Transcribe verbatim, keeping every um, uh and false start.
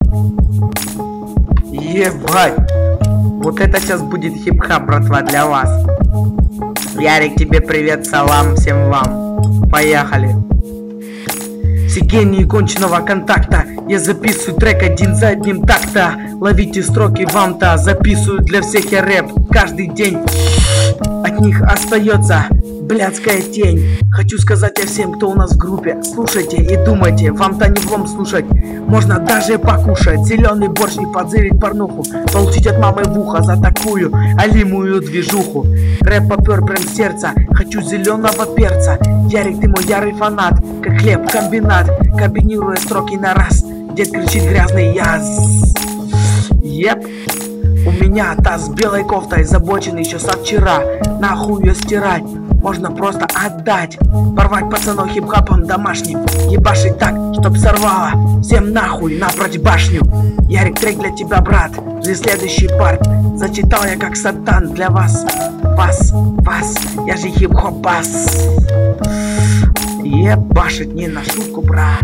Ебать! Вот это сейчас будет хип-хап, братва, для вас. Ярик, тебе привет, салам всем вам. Поехали. Все гении конченого контакта. Я записываю трек один за одним такта. Ловите строки вам-то. Записываю для всех я рэп каждый день. От них остается блядская тень. Хочу сказать я всем, кто у нас в группе: слушайте и думайте, вам-то не влом слушать. Можно даже покушать зеленый борщ и подзырить порнуху, получить от мамы в ухо за такую алимую движуху. Рэп попер прям с сердца, хочу зеленого перца. Ярик, ты мой ярый фанат, как хлеб комбинат, комбинируя строки на раз. Дед кричит грязный яз. Еп. У меня таз с белой кофтой, забочен еще со вчера. Нахуй ее стирать, можно просто отдать. Порвать пацанов хип-хапом домашним, ебашить так, чтоб сорвало всем нахуй напроть башню. Ярик, трек для тебя, брат, здесь следующий парт. Зачитал я как сатан для вас. Вас, вас, я же хип-хоп бас. Ебашить не на шутку, брат.